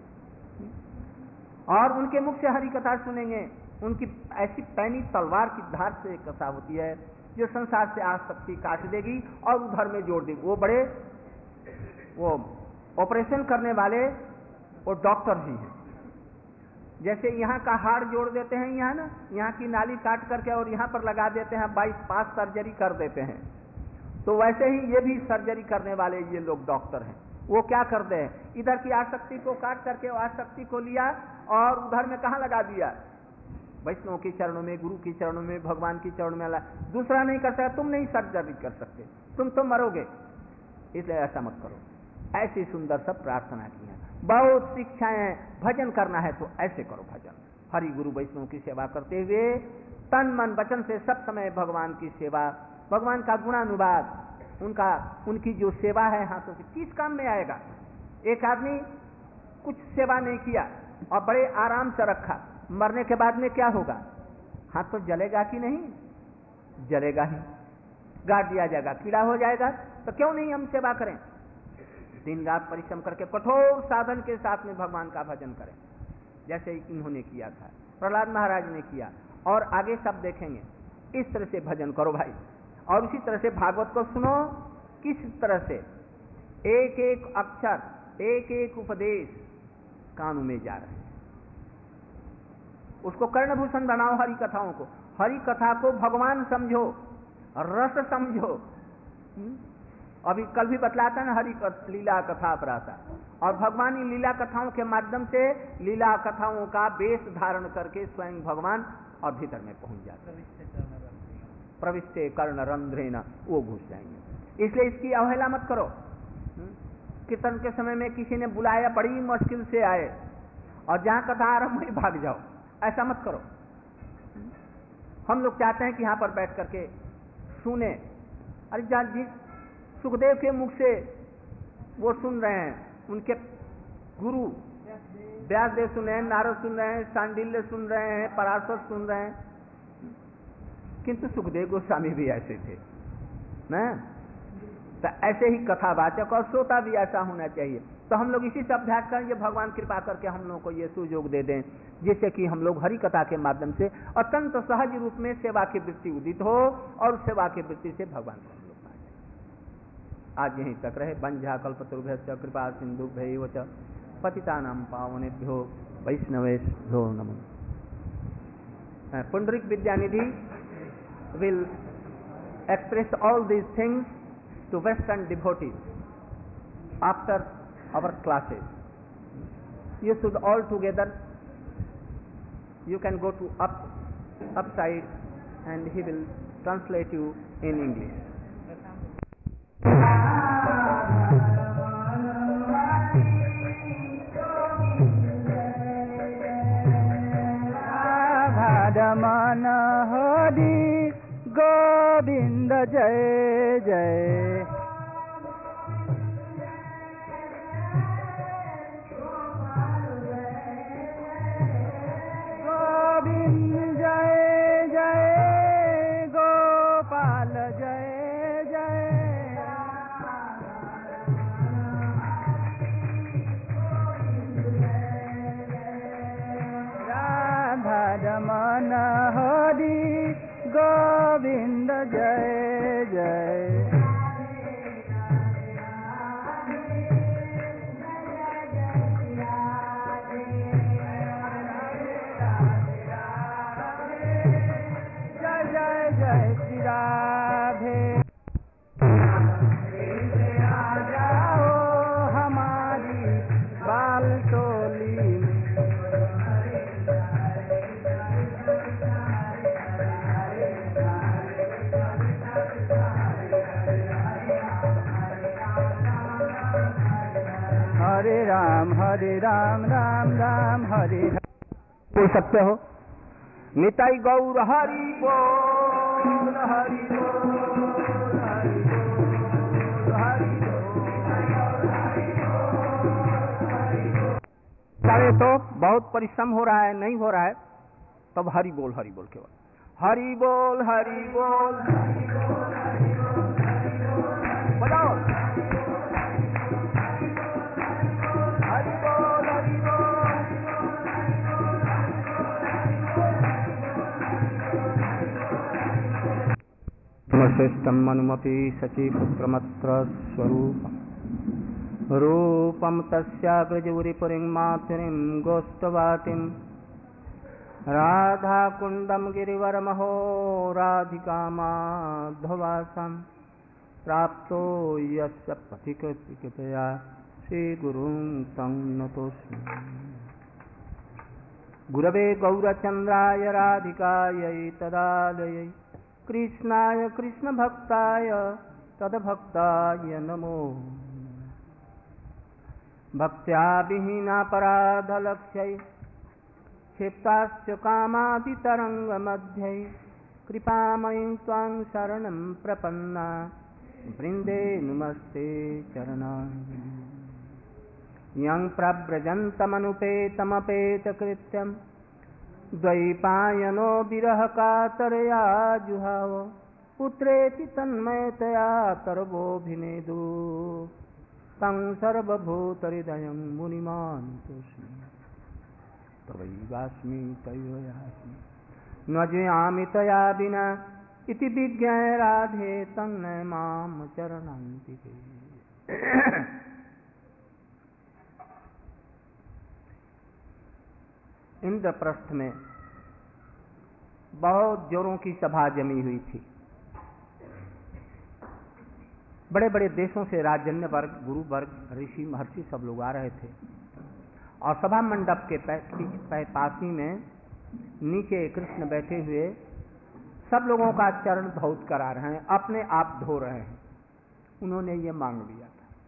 हो। और उनके मुख से हरि कथा सुनेंगे, उनकी ऐसी पैनी तलवार की धार से कथा होती है जो संसार से आसक्ति काट देगी और उधर में जोड़ देगी। वो बड़े वो ऑपरेशन करने वाले वो डॉक्टर ही हैं, जैसे यहाँ का हाड़ जोड़ देते हैं, यहाँ ना यहाँ की नाली काट करके और यहाँ पर लगा देते हैं, बाईस पास सर्जरी कर देते हैं, तो वैसे ही ये भी सर्जरी करने वाले ये लोग डॉक्टर हैं। वो क्या करते हैं, इधर की आसक्ति को काट करके आसक्ति को लिया और उधर में कहाँ लगा दिया, वैष्णव के चरणों में, गुरु के चरणों में, भगवान के चरणों में। दूसरा नहीं कर सकता, तुम नहीं सर्जरी कर सकते, तुम तो मरोगे, इसलिए ऐसा मत करो। ऐसी सुंदर सब प्रार्थना की है, बहुत शिक्षाएं, भजन करना है तो ऐसे करो भजन, हरि गुरु वैष्णव की सेवा करते हुए तन मन वचन से सब समय भगवान की सेवा, भगवान का गुणानुवाद, उनका उनकी जो सेवा है हाथों से किस काम में आएगा। एक आदमी कुछ सेवा नहीं किया और बड़े आराम से रखा, मरने के बाद में क्या होगा, हाथ तो जलेगा कि नहीं, जलेगा ही, गाड़ दिया जाएगा, कीड़ा हो जाएगा। तो क्यों नहीं हम सेवा करें, दिन रात परिश्रम करके कठोर साधन के साथ में भगवान का भजन करें, जैसे इन्होंने किया था, प्रहलाद महाराज ने किया, और आगे सब देखेंगे। इस तरह से भजन करो भाई, और उसी तरह से भागवत को सुनो, किस तरह से एक एक अक्षर, एक एक उपदेश कानों में जा रहे हैं। उसको कर्णभूषण बनाओ हरि कथाओं को, हरि कथा को भगवान समझो, रस समझो। अभी कल भी बतलाता है ना, हरि लीला कथा अपराता, और भगवान इन लीला कथाओं के माध्यम से लीला कथाओं का वेश धारण करके स्वयं भगवान और भीतर में पहुंच जाते हैं, प्रविष्टे कर्ण रंध्रेन, वो घुस जाएंगे। इसलिए इसकी अवहेला मत करो। कीर्तन के समय में किसी ने बुलाया, बड़ी मुश्किल से आए और जहां कथा आरंभ हुई भाग जाओ, ऐसा मत करो। हम लोग चाहते हैं कि यहां पर बैठ करके सुने। अरे जहां जी सुखदेव के मुख से वो सुन रहे हैं, उनके गुरु व्यासदेव सुन रहे हैं, नारद सुन रहे हैं, सांडिल्य सुन रहे हैं, पराशर सुन रहे हैं, किंतु सुखदेव गोस्वामी भी ऐसे थे ना। तो ऐसे ही कथावाचक और श्रोता भी ऐसा होना चाहिए। तो हम लोग इसी से अभ्यास करें, ये भगवान कृपा करके हम लोगों को ये सुयोग दे दें, जिससे कि हम लोग हरि कथा के माध्यम से अत्यंत सहज रूप में सेवा की वृत्ति उदित हो और सेवा की वृत्ति से भगवान को हम लोग पाए। आज यहीं तक रहे। बंझा कल्पतरुभ्यश्च कृपा सिंधुभ्यैव च पतितानां पावनेभ्यो वैष्णवेभ्यो नमः। Pundarik Vidyanidhi will express all these things to Western devotees after our classes. You should all together, you can go to up upside and he will translate you in English. जय गोविंद जय जय गोपाल जय जय राधा रमन हरि गोविंद जय जय जय जय जय श्री राधे आ जाओ हमारी बाल टोली हरे राम हरे राम राम राम हरे बोल सकते हो निताई गौर हरि बोल हरि बोल हरि बोल हरि बोल करे तो बहुत परिश्रम हो रहा है, नहीं हो रहा है, तब हरि बोल हरि बोल केवल हरि बोल हरि बोल बताओ हरि बोल हरि बोल श्रेष्ठम मनुमपि सची पुत्रमत्र स्वरूपम् रूपम तस्याग्रजौरिपुरीं मातुरीं गोष्ठवाटिं राधाकुण्डं गिरिवरमहो राधिका माधवासं प्राप्तो यस्य पथिकृपया श्रीगुरुं तं नतोऽस्मि गुरवे गौरचन्द्राय राधिकायै तदालयै कृष्णाय कृष्णभक्ताय तद्भक्ताय नमो भक्त्या विहीनापराधलक्ष्यै क्षिप्ताश्च कामादितरङ्गमध्ये कृपामयीं त्वां शरणं प्रपन्ना वृन्दे नमस्ते चरणानि यं प्रव्रजन्तमनुपेतमपेतकृत्यं द्वैपायनो विरहकातरया जुहाव पुत्रेति तन्मयतया तरवोऽभिनेदु तं सर्वभूतहृदयं मुनिमानतोऽस्मि तवैवास्मि तयोयास्मि न जयामि तया विना इति विज्ञाय राधे तन्नय मां चरणान्तिके। इंद्रप्रस्थ में बहुत जोरों की सभा जमी हुई थी। बड़े बड़े देशों से राजन्य वर्ग, गुरु वर्ग, ऋषि महर्षि सब लोग आ रहे थे और सभा मंडप के पासी में नीचे कृष्ण बैठे हुए सब लोगों का चरण धौत करा रहे हैं, अपने आप धो रहे हैं। उन्होंने ये मांग लिया था।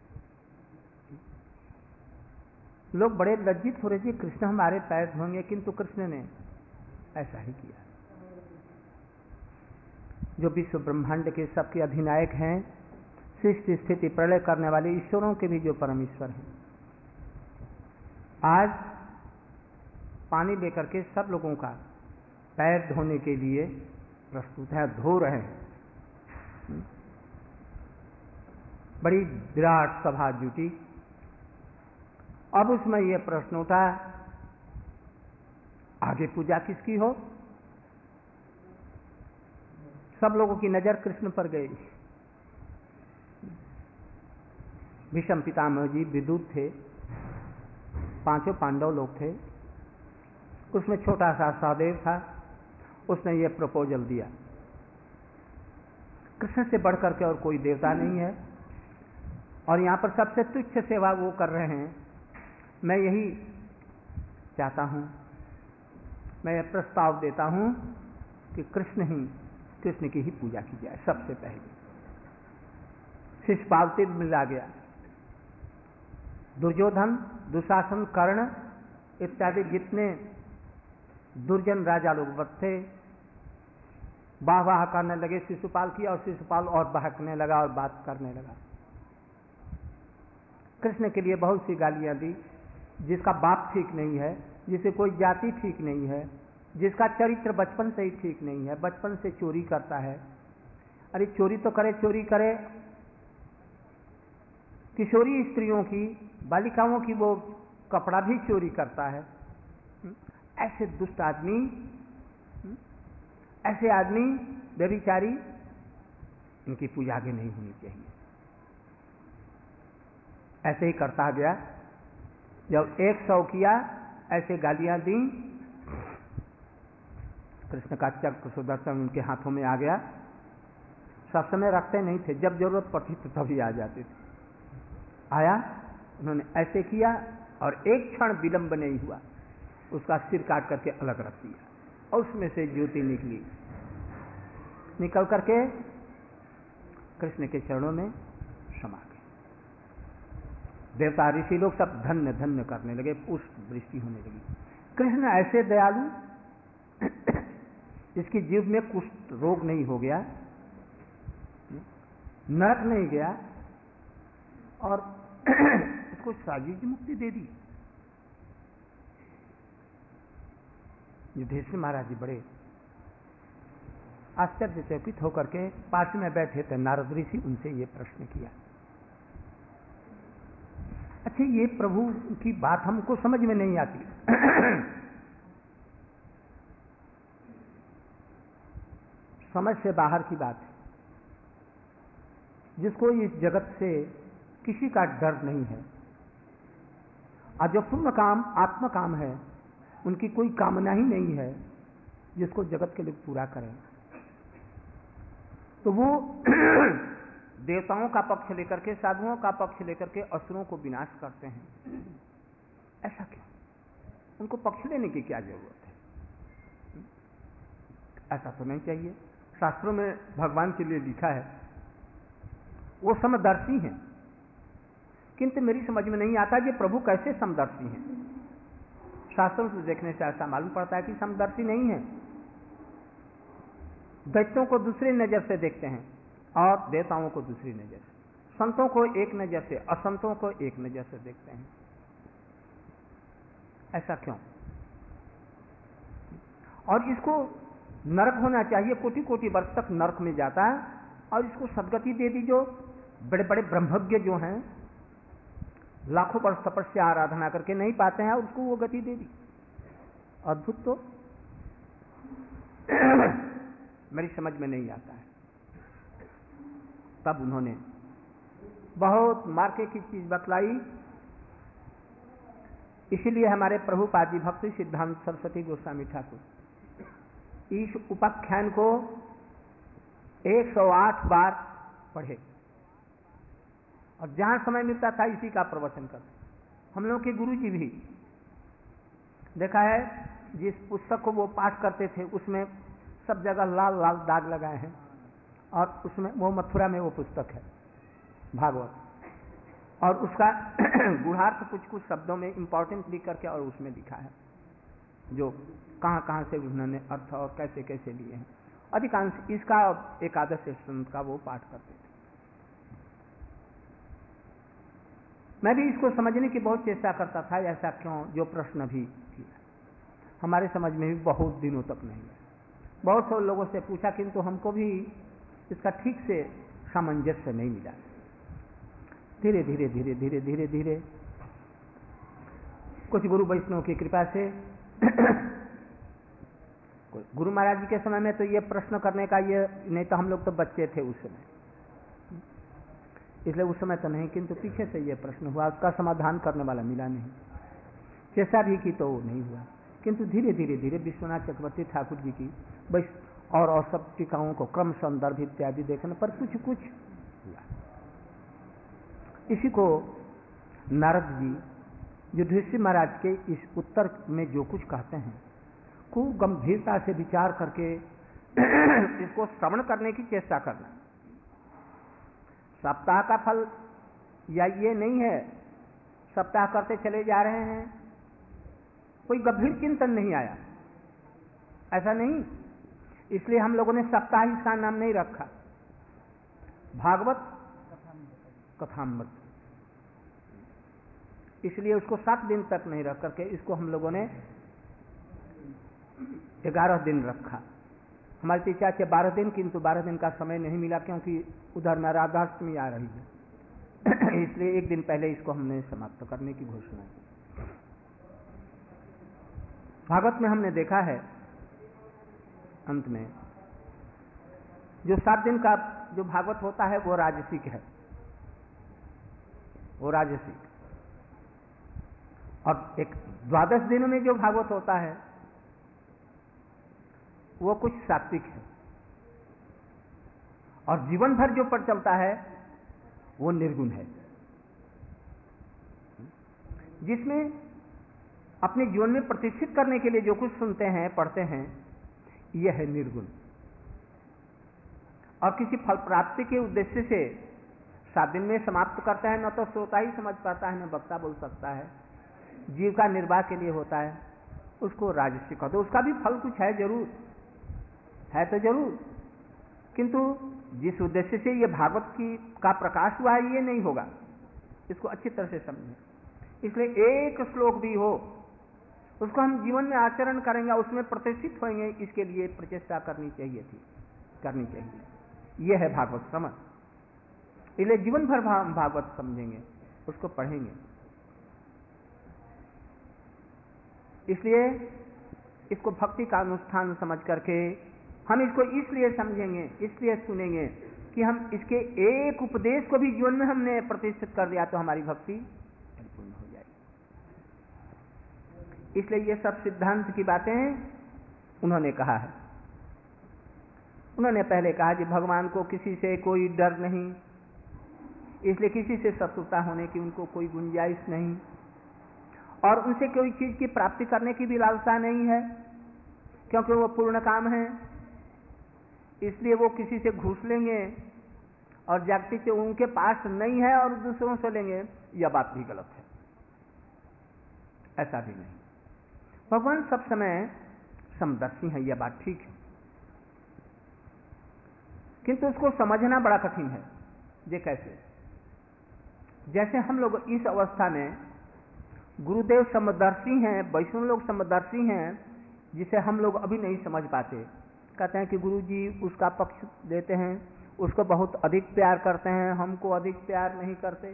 लोग बड़े लज्जित हो रहे थे, कृष्ण हमारे पैर धोएंगे, किंतु कृष्ण ने ऐसा ही किया। जो विश्व ब्रह्मांड के सबके अधिनायक हैं, सृष्टि स्थिति प्रलय करने वाले ईश्वरों के भी जो परमेश्वर हैं, आज पानी लेकर के सब लोगों का पैर धोने के लिए प्रस्तुत है, धो रहे हैं। बड़ी विराट सभा जुटी। अब उसमें यह प्रश्न उठा, आगे पूजा किसकी हो? सब लोगों की नजर कृष्ण पर गई। भीष्म पितामह जी विदुर थे, पांचों पांडव लोग थे, उसमें छोटा सा सहदेव था। उसने ये प्रपोजल दिया, कृष्ण से बढ़कर के और कोई देवता नहीं है और यहां पर सबसे तुच्छ सेवा वो कर रहे हैं। मैं यही चाहता हूं, मैं यह प्रस्ताव देता हूं कि कृष्ण ही कृष्ण की ही पूजा की जाए सबसे पहले। शिष्यपाल मिला गया। दुर्योधन, दुशासन, कर्ण इत्यादि जितने दुर्जन राजा लोग थे, वाह वाह करने लगे शिशुपाल की, और शिशुपाल और बहकने लगा और बात करने लगा। कृष्ण के लिए बहुत सी गालियां दी, जिसका बाप ठीक नहीं है, जिसे कोई जाति ठीक नहीं है, जिसका चरित्र बचपन से ही ठीक नहीं है, बचपन से चोरी करता है। अरे चोरी तो करे, चोरी करे, किशोरी स्त्रियों की, बालिकाओं की वो कपड़ा भी चोरी करता है। ऐसे दुष्ट आदमी, ऐसे आदमी व्यभिचारी, इनकी पूजा आगे नहीं होनी चाहिए। ऐसे ही करता गया। जब एक सौ किया, ऐसे गालियां दी। कृष्ण का चक्र सुदर्शन उनके हाथों में आ गया। सब समय रखते नहीं थे, जब जरूरत पड़ती तो तभी आ जाते थे। आया, उन्होंने ऐसे किया और एक क्षण विलंब नहीं हुआ, उसका सिर काट करके अलग रख दिया और उसमें से ज्योति निकली। निकल करके कृष्ण के चरणों में समा गए। देवता ऋषि लोग सब धन्य धन्य करने लगे, पुष्प वृष्टि होने लगी। कृष्ण ऐसे दयालु, इसकी जीव में कुष्ठ रोग नहीं हो गया, नरक नहीं गया, और इसको शारीरिक मुक्ति दे दी। युधिष्ठिर महाराज जी बड़े आश्चर्यचकित होकर के पास में बैठे थे नारद ऋषि, उनसे ये प्रश्न किया। अच्छा, ये प्रभु की बात हमको समझ में नहीं आती। समझ से बाहर की बात है, जिसको इस जगत से किसी का डर नहीं है, और जो पूर्ण काम आत्म काम है, उनकी कोई कामना ही नहीं है जिसको जगत के लोग पूरा करें, तो वो देवताओं का पक्ष लेकर के, साधुओं का पक्ष लेकर के असुरों को विनाश करते हैं। ऐसा क्यों? उनको पक्ष लेने की क्या जरूरत है? ऐसा तो नहीं चाहिए। शास्त्रों में भगवान के लिए लिखा है, वो समदर्शी हैं, किंतु मेरी समझ में नहीं आता ये प्रभु कैसे समदर्शी हैं। शास्त्रों से देखने से ऐसा मालूम पड़ता है कि समदर्शी नहीं है। दैत्यों को दूसरी नजर से देखते हैं और देवताओं को दूसरी नजर से, संतों को एक नजर से, असंतों को एक नजर से देखते हैं। ऐसा क्यों? और इसको नरक होना चाहिए, कोटि कोटि वर्ष तक नरक में जाता है, और इसको सदगति दे दी। जो बड़े बड़े ब्रह्मज्ञ जो हैं, लाखों वर्ष तपस्या आराधना करके नहीं पाते हैं, और उसको वो गति दे दी। अद्भुत। तो मेरी समझ में नहीं आता है। तब उन्होंने बहुत मार्के की चीज बतलाई। इसीलिए हमारे प्रभुपाद जी भक्ति सिद्धांत सरस्वती गोस्वामी ठाकुर इस उपाख्यान को एक सौ आठ बार पढ़े, और जहां समय मिलता था इसी का प्रवचन करते। हम लोग के गुरु जी भी देखा है, जिस पुस्तक को वो पाठ करते थे उसमें सब जगह लाल लाल दाग लगाए हैं, और उसमें वो मथुरा में वो पुस्तक है भागवत, और उसका गुणार्थ कुछ कुछ शब्दों में इंपॉर्टेंट लिख करके और उसमें लिखा है, जो कहां कहां से उन्होंने अर्थ और कैसे कैसे लिए हैं। अधिकांश इसका एकादश संत का वो पाठ करते थे। मैं भी इसको समझने की बहुत चेष्टा करता था, ऐसा क्यों, जो प्रश्न भी किया हमारे समझ में भी बहुत दिनों तक नहीं है। बहुत से लोगों से पूछा, किंतु हमको भी इसका ठीक से सामंजस्य नहीं मिला। धीरे धीरे धीरे धीरे धीरे धीरे कुछ गुरु वैष्णव की कृपा से गुरु महाराज जी के समय में तो ये प्रश्न करने का ये नहीं, तो हम लोग तो बच्चे थे उस समय, इसलिए उस समय तो नहीं, किंतु पीछे से ये प्रश्न हुआ, उसका समाधान करने वाला मिला नहीं। चेष्टा भी की तो नहीं हुआ, किंतु धीरे धीरे धीरे विश्वनाथ चक्रवर्ती ठाकुर जी की और और सब टीकाओं को क्रम संदर्भ इत्यादि देखने पर कुछ कुछ हुआ। इसी को नारद जी युधिष्ठिर महाराज के इस उत्तर में जो कुछ कहते हैं, खूब गंभीरता से विचार करके इसको श्रवण करने की चेष्टा करना। सप्ताह का फल या ये नहीं है सप्ताह करते चले जा रहे हैं, कोई गंभीर चिंतन नहीं आया, ऐसा नहीं। इसलिए हम लोगों ने सप्ताह इसका नाम नहीं रखा, भागवत कथामृत, इसलिए उसको सात दिन तक नहीं रख करके इसको हम लोगों ने ग्यारह दिन रखा। हमारी तो इच्छा है बारह दिन, किंतु बारह दिन का समय नहीं मिला क्योंकि उधर में राधाष्टमी आ रही है, इसलिए एक दिन पहले इसको हमने समाप्त करने की घोषणा की। भागवत में हमने देखा है अंत में जो सात दिन का जो भागवत होता है वो राजसिक है, वो राजसिक, और एक द्वादश दिनों में जो भागवत होता है वो कुछ सात्विक है, और जीवन भर जो पर चलता है वो निर्गुण है, जिसमें अपने जीवन में प्रतिष्ठित करने के लिए जो कुछ सुनते हैं पढ़ते हैं यह है निर्गुण, और किसी फल प्राप्ति के उद्देश्य से सात दिन में समाप्त करता है, न तो श्रोता ही समझ पाता है, न वक्ता बोल सकता है, जीव का निर्वाह के लिए होता है, उसको राजसिक कहते। उसका भी फल कुछ है, जरूर है तो जरूर, किंतु जिस उद्देश्य से ये भागवत की का प्रकाश हुआ है ये नहीं होगा, इसको अच्छी तरह से समझें। इसलिए एक श्लोक भी हो उसको हम जीवन में आचरण करेंगे, उसमें प्रतिष्ठित होंगे, इसके लिए प्रचेष्टा करनी चाहिए थी करनी चाहिए। यह है भागवत समझ, इसलिए जीवन भर हम भागवत समझेंगे, उसको पढ़ेंगे। इसलिए इसको भक्ति का अनुष्ठान समझ करके हम इसको इसलिए समझेंगे, इसलिए सुनेंगे कि हम इसके एक उपदेश को भी जीवन में हमने प्रतिष्ठित कर दिया तो हमारी भक्ति परिपूर्ण हो जाएगी। इसलिए ये सब सिद्धांत की बातें उन्होंने कहा है। उन्होंने पहले कहा कि भगवान को किसी से कोई डर नहीं, इसलिए किसी से शत्रुता होने की उनको कोई गुंजाइश नहीं, और उनसे कोई चीज की प्राप्ति करने की भी लालसा नहीं है, क्योंकि वो पूर्ण काम है, इसलिए वो किसी से घूस लेंगे और जागतिक से उनके पास नहीं है और दूसरों से लेंगे, यह बात भी गलत है, ऐसा भी नहीं। भगवान सब समय समदर्शी है, यह बात ठीक है, किंतु उसको समझना बड़ा कठिन है। ये कैसे? जैसे हम लोग इस अवस्था में गुरुदेव समदर्शी हैं, वैष्णव लोग समदर्शी हैं, जिसे हम लोग अभी नहीं समझ पाते। कहते हैं कि गुरु जी उसका पक्ष देते हैं, उसको बहुत अधिक प्यार करते हैं, हमको अधिक प्यार नहीं करते।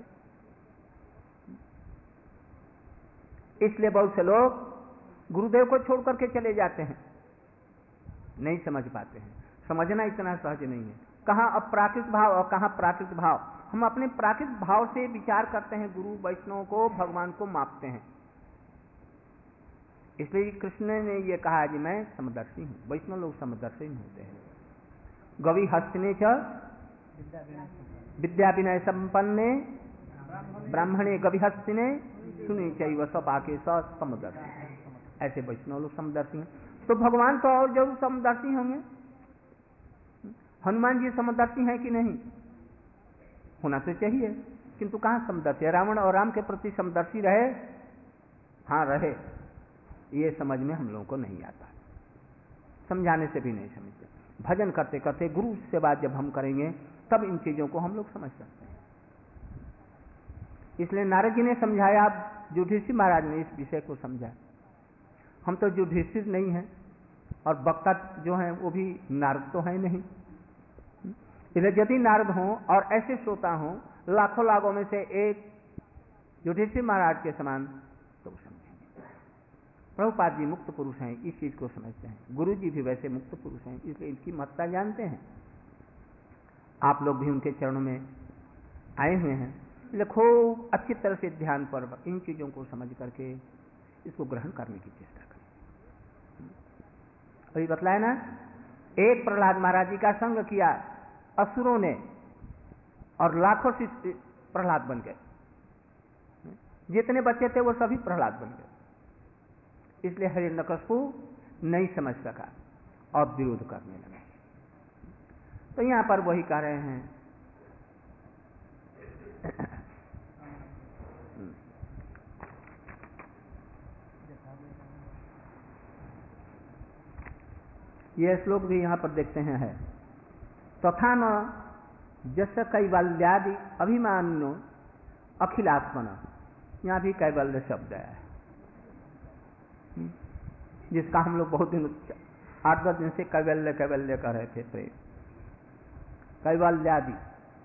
इसलिए बहुत से लोग गुरुदेव को छोड़ करके चले जाते हैं, नहीं समझ पाते हैं। समझना इतना सहज नहीं है, कहाँ अप्राकृत भाव और कहाँ प्राकृत भाव। हम अपने प्राकृत भाव से विचार करते हैं, गुरु वैष्णव को भगवान को मापते हैं। इसलिए कृष्ण ने यह कहा कि मैं समदर्शी हूं, वैष्णव लोग समदर्शी होते हैं। गवि हस्तिने च विद्या विनय संपन्ने ब्राह्मणे गवि हस्तिने सुनी चैव सपाके स समदर्शी, ऐसे वैष्णव लोग समदर्शी हैं। तो भगवान तो और जरूर समदर्शी होंगे। हनुमान जी समदर्शी हैं कि नहीं? होना तो चाहिए, किंतु कहां समदर्शी? रावण और राम के प्रति समदर्शी रहे? हाँ रहे। ये समझ में हम लोगों को नहीं आता, समझाने से भी नहीं समझते। भजन करते करते गुरु से बात जब हम करेंगे तब इन चीजों को हम लोग समझ सकते हैं। इसलिए नारद जी ने समझाया, युधिष्ठिर महाराज ने इस विषय को समझाया। हम तो युधिष्ठिर नहीं हैं और वक्ता जो हैं वो भी नारद तो है नहीं। इसलिए यदि नारद हों और ऐसे श्रोता हों लाखों लाखों में से एक युधिष्ठिर महाराज के समान, तो समझेंगे। प्रभुपाद जी मुक्त पुरुष हैं, इस चीज को समझते हैं। गुरु जी भी वैसे मुक्त पुरुष हैं, इसलिए इनकी महत्ता जानते हैं। आप लोग भी उनके चरणों में आए हुए हैं, इसलिए खूब अच्छी तरह से ध्यान पर इन चीजों को समझ करके इसको ग्रहण करने की चेष्टा करें। अभी बतलाया ना, एक प्रहलाद महाराज जी का संग किया असुरों ने और लाखों शिष्य प्रहलाद बन गए। जितने बच्चे थे वो सभी प्रहलाद बन गए। इसलिए हिरण्यकशिपु नहीं समझ सका और विरोध करने लगा। तो यहां पर वही कह रहे हैं, ये श्लोक भी यहाँ पर देखते हैं है। तथा न जस कैवल्यादि अभिमान्यो अखिलात्मना, यहाँ भी कैवल्य शब्द है, जिसका हम लोग बहुत दिन आठ दस दिन से कैवल्य कैवल्य कर रहे थे। प्रेम कैवल्यादि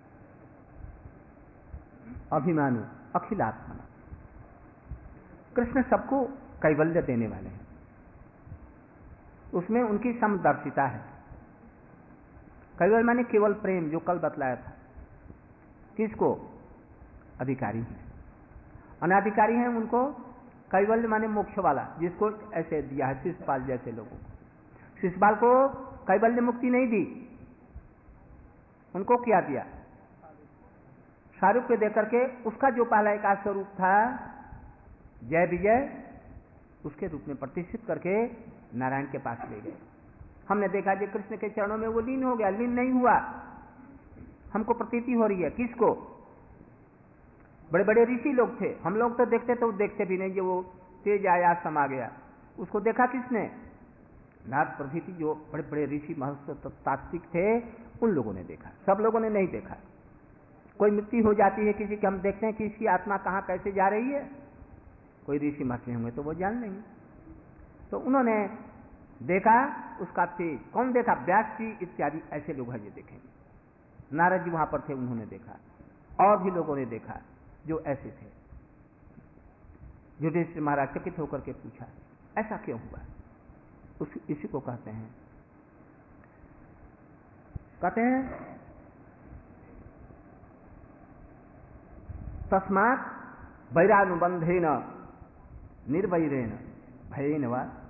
अभिमानु अखिलात्मना, कृष्ण सबको कैवल्य देने वाले हैं, उसमें उनकी समदर्शिता है। कैवल्य माने केवल प्रेम, जो कल बतलाया था। किसको? अधिकारी हैं। अनाधिकारी हैं उनको कैवल्य माने मोक्ष वाला, जिसको ऐसे दिया है शिशुपाल जैसे लोगों को। शिशुपाल को कैवल्य मुक्ति नहीं दी, उनको क्या दिया? शाहरुख को देकर के उसका जो पहला एक स्वरूप था जय विजय, उसके रूप में प्रतिष्ठित करके नारायण के पास ले गए। हमने देखा कि कृष्ण के चरणों में वो लीन हो गया, लीन नहीं हुआ, हमको प्रतीति हो रही है। किसको? बड़े बड़े ऋषि लोग थे, हम लोग तो देखते तो देखते भी नहीं, जो वो तेज आया समा गया, उसको देखा किसने? नाथ प्रभृति जो बड़े बड़े ऋषि महर्षि तात्विक थे, उन लोगों ने देखा, सब लोगों ने नहीं देखा। कोई मृत्यु हो जाती है किसी की, हम देखते हैं कि इसकी आत्मा कहाँ कैसे जा रही है, कोई ऋषि महर्षि होंगे तो वो जान लेंगे। तो उन्होंने देखा उसका तेज। कौन देखा? व्यास जी इत्यादि ऐसे लोग हैं जो देखेंगे। नारद जी वहां पर थे, उन्होंने देखा, और भी लोगों ने देखा जो ऐसे थे। युधिष्ठिर महाराज चकित होकर के पूछा ऐसा क्यों हुआ? उस इसी को कहते हैं कहते हैं तस्मात् वैरानुबंधेन निर्वैरेण भयेन वा